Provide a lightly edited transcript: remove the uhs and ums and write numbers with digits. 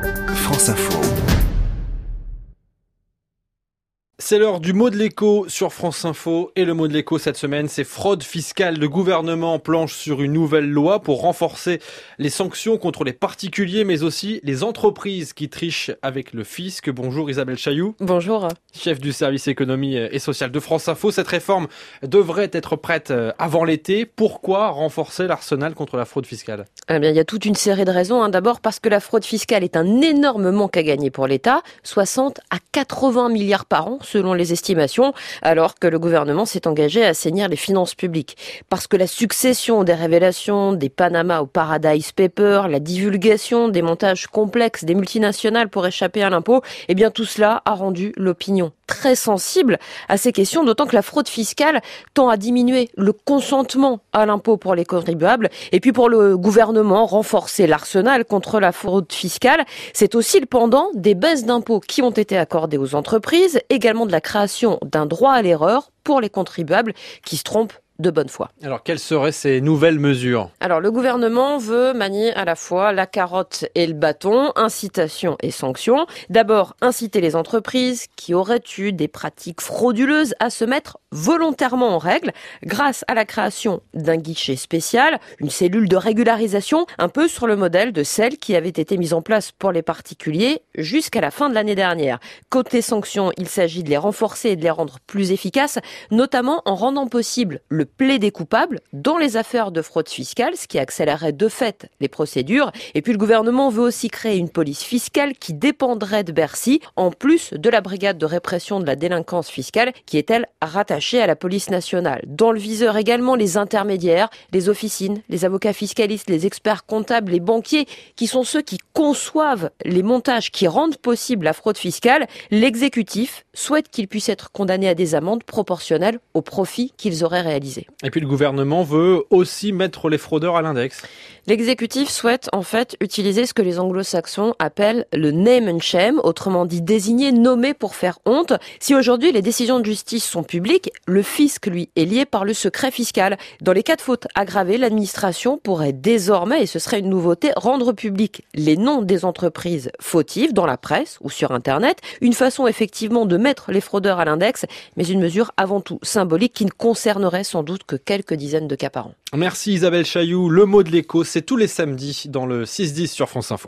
France Info. C'est l'heure du mot de l'écho sur France Info et le mot de l'écho cette semaine, c'est fraude fiscale. Le gouvernement planche sur une nouvelle loi pour renforcer les sanctions contre les particuliers mais aussi les entreprises qui trichent avec le fisc. Bonjour Isabelle Chailloux. Bonjour. Chef du service économie et social de France Info. Cette réforme devrait être prête avant l'été. Pourquoi renforcer l'arsenal contre la fraude fiscale ? Eh bien, il y a toute une série de raisons. D'abord parce que la fraude fiscale est un énorme manque à gagner pour l'État, 60 à 80 milliards par an selon les estimations, alors que le gouvernement s'est engagé à assainir les finances publiques. Parce que la succession des révélations des Panama au Paradise Papers, la divulgation des montages complexes des multinationales pour échapper à l'impôt, eh bien tout cela a rendu l'opinion très sensible à ces questions, d'autant que la fraude fiscale tend à diminuer le consentement à l'impôt pour les contribuables. Et puis pour le gouvernement, renforcer l'arsenal contre la fraude fiscale, c'est aussi le pendant des baisses d'impôts qui ont été accordées aux entreprises, également de la création d'un droit à l'erreur pour les contribuables qui se trompent de bonne foi. Alors, quelles seraient ces nouvelles mesures ? Alors, le gouvernement veut manier à la fois la carotte et le bâton, incitation et sanction. D'abord, inciter les entreprises qui auraient eu des pratiques frauduleuses à se mettre volontairement en règle grâce à la création d'un guichet spécial, une cellule de régularisation, un peu sur le modèle de celle qui avait été mise en place pour les particuliers jusqu'à la fin de l'année dernière. Côté sanctions, il s'agit de les renforcer et de les rendre plus efficaces, notamment en rendant possible le plaider coupable dans les affaires de fraude fiscale, ce qui accélérerait de fait les procédures. Et puis le gouvernement veut aussi créer une police fiscale qui dépendrait de Bercy, en plus de la brigade de répression de la délinquance fiscale, qui est elle rattachée à la police nationale. Dans le viseur également les intermédiaires, les officines, les avocats fiscalistes, les experts comptables, les banquiers, qui sont ceux qui conçoivent les montages qui rendent possible la fraude fiscale. L'exécutif souhaite qu'ils puissent être condamnés à des amendes proportionnelles aux profits qu'ils auraient réalisés. Et puis le gouvernement veut aussi mettre les fraudeurs à l'index. L'exécutif souhaite en fait utiliser ce que les anglo-saxons appellent le name and shame, autrement dit désigner, nommer pour faire honte. Si aujourd'hui les décisions de justice sont publiques, le fisc lui est lié par le secret fiscal. Dans les cas de faute aggravée, l'administration pourrait désormais, et ce serait une nouveauté, rendre public les noms des entreprises fautives dans la presse ou sur Internet. Une façon effectivement de mettre les fraudeurs à l'index, mais une mesure avant tout symbolique qui ne concernerait sans doute que quelques dizaines de cas par an. Merci Isabelle Chailloux. Le mot de l'écho, c'est tous les samedis dans le 6-10 sur France Info.